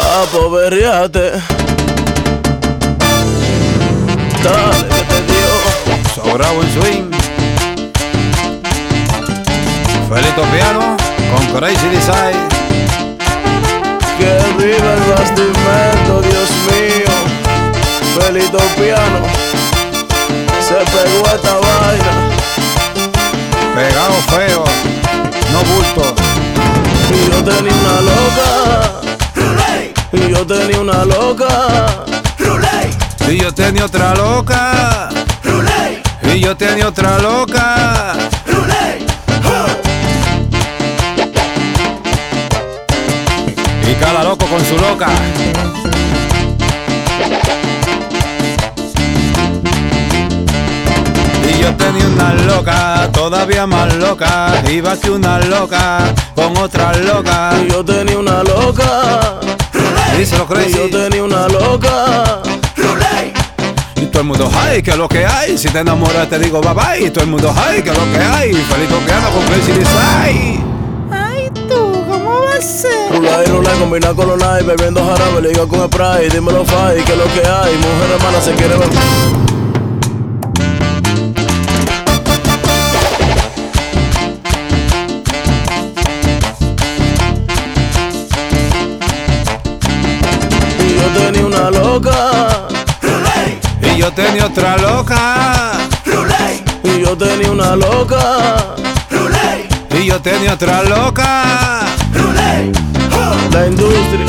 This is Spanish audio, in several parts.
Apoverriate. Dale que te dio. Sobrado en swing. Felito Piano con Crazy Design. Que viva el bastimento, Dios mío. Felito Piano se pegó a esta vaina. Pegado feo, no bulto. Y yo tenía una loca. Y yo tenía una loca. Y yo tenía otra loca. Y yo tenía otra loca. Y cada loco con su loca. Y yo tenía una loca, todavía más loca. Iba que una loca con otra loca. Y yo tenía una loca. Díselo, Y Crazy. yo tenía una loca. Y todo el mundo, ay, que es lo que hay. Si te enamoras te digo bye bye. Y todo el mundo, ay, que es lo que hay. Felito Piano con Crazy Design. Ay, tú, ¿cómo va a ser? Rulay, combina con los night, bebiendo jarabe, liga con spray. Dímelo, Fai, que es lo que hay. Mujer hermana se quiere ver. Y yo tenía una loca. Y yo tenía otra loca. Y yo tenía una loca. Y yo tenía otra loca. La industria.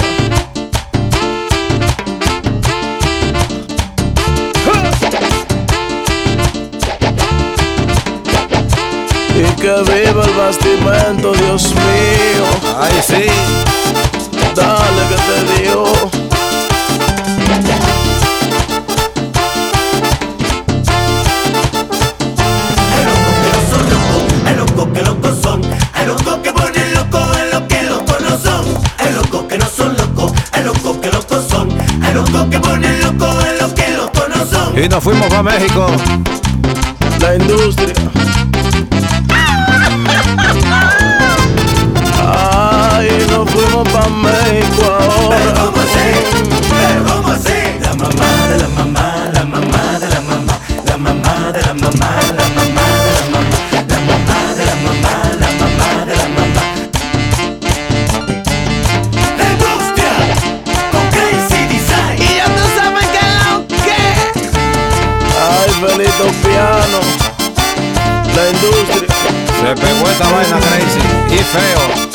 Y que viva el bastimento, Dios mío. Ay, sí. Dale que te dio. Hay locos que locos son, hay locos que ponen loco en lo que locos no son. Hay locos que no son locos, hay locos que locos son, hay locos que ponen loco en lo que locos no son. Y nos fuimos para México. La industria. Ay, nos fuimos pa' México Pero ahora. cómo así, la mamá de la mamá, la mamá de la mamá, la mamá de la mamá, la mamá de la mamá, la mamá de la mamá, la mamá de la mamá. La industria con Crazy Design. Y ya tú sabes que lo que. Ay, Felito Piano. La industria. Se pegó esta vaina Crazy. Y feo.